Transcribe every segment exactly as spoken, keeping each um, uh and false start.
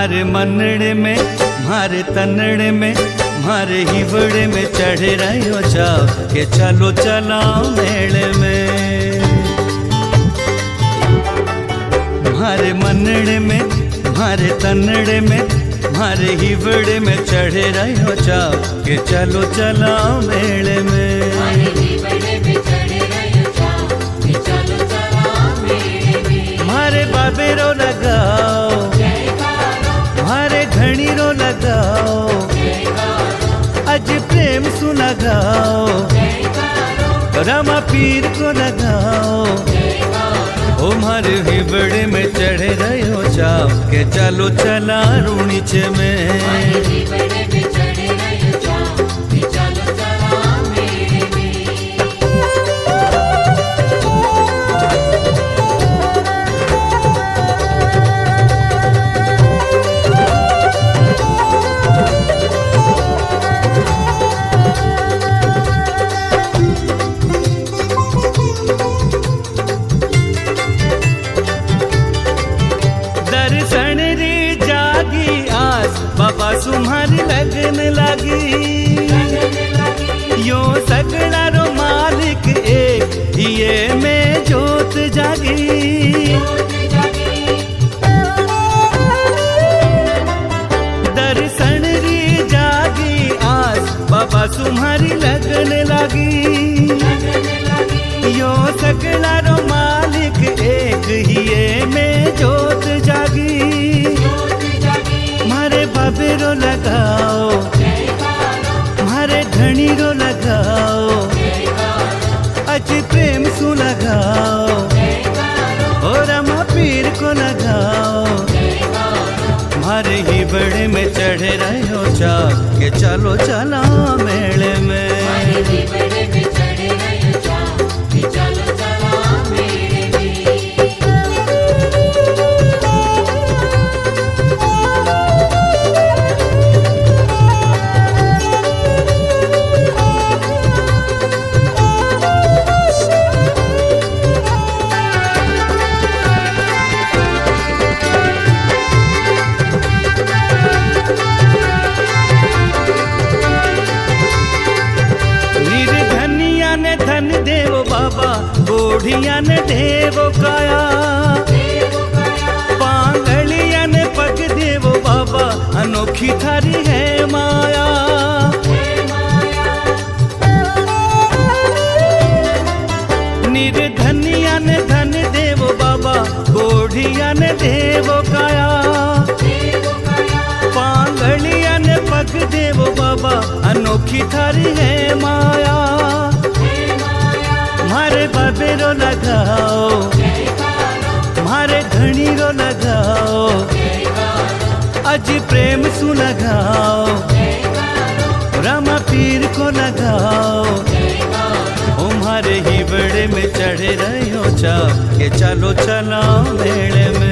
मारे मनड़े में मारे तनड़े में मारे हिवड़े में चढ़े रहो जाओ के चलो चलाओ मेले में। मारे मनड़े में मारे तनड़े में मारे हिवड़े में चढ़े रहो जाओ के चलो चलाओ मेले में। मारे बाबेरो लगाओ मारे घड़ीरो लगाओ अज प्रेम सु लगाओ रमा पीर को लगाओ। ओ मारे हिबड़े में चढ़े रहो जाओ के चलो चला रूणीच में। दर्शन रे जागी आस बाबा सुम्हारी लगन लागी। यो सगड़ा रो मालिक एक ये में जोत जागी। दर्शन रे जागी आस बाबा सुम्हारी लगन लागी। यो सगड़ा रो मालिक एक ये में जोत जागी। मारे बाबेरो लगाओ मारे धनीरो लगाओ अच प्रेम सु लगाओ ओ रमा पीर को लगाओ। मारे ही बड़े में चढ़े रहो जाओ के चलो चला मेले में। धन देवो बाबा गोढ़िया ने देवो काया। पांगलिया ने पग देवो बाबा अनोखी थारी है माया। निर्धनिया ने धन देवो बाबा गोढ़िया ने देवो काया। पांगलिया ने पग देवो बाबा अनोखी थारी है माया। मारे बाबेरो लगाओ मारे धनीरो लगाओ अज प्रेम सु लगाओ रमा पीर को लगाओ। ओ मारे ही बड़े में चढ़े रहो जाओ के चलो चलाओ मेले में।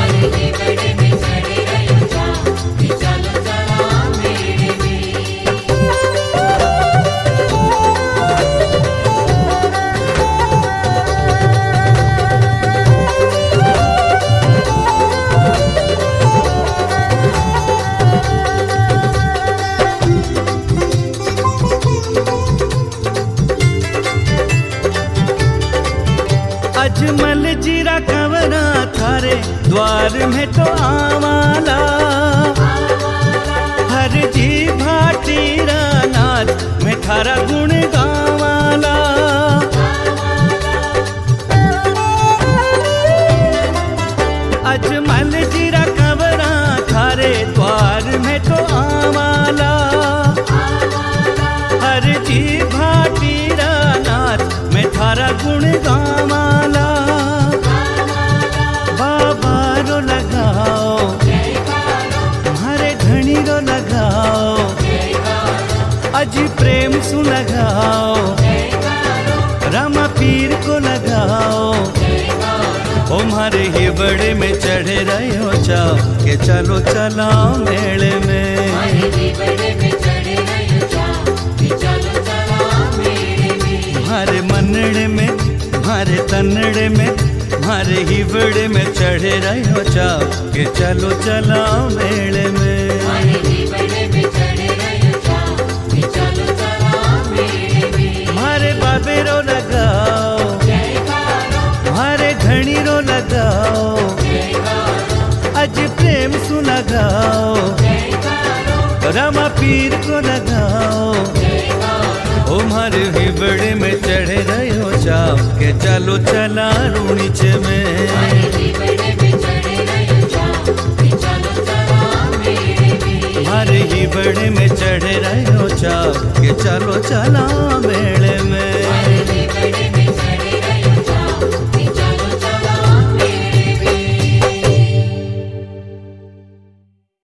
अजमल जीरा कंवरा थारे द्वार में तो आवाला। हर जी भाटीरा नाच में थारा गुण गावाला। अजमल जीरा कंवरा थारे द्वार में तो आवाला। हर जी भाटीरा नाच में थारा गुण गावाला। बाबा रो लगाओ मारे धनीरो लगाओ अज प्रेम सु लगाओ रमा पीर को लगाओ। ओ मारे ही बड़े में चढ़े रहो जाओ के चलो चलाओ मेले में। मारे मनड़े में मारे तनड़े में मारे हिवड़े में चढ़े रहो चाव के चलो चला मेले में। मारे हिवड़े में चढ़े रहो चाव के चलो चला मेले में। मारे बाबे रो लगाओ मारे घड़ी रो लगाओ आज प्रेम सु लगाओ रामा पीर को लगाओ। ओ मारे हिवड़े में चढ़े रहो चाव के चलो चला रूणीच में। मारे हिवड़े में चढ़े रहो चाव के चलो चला मेले में। मारे हिवड़े में चढ़े रहो चाव के चलो चला मेले में।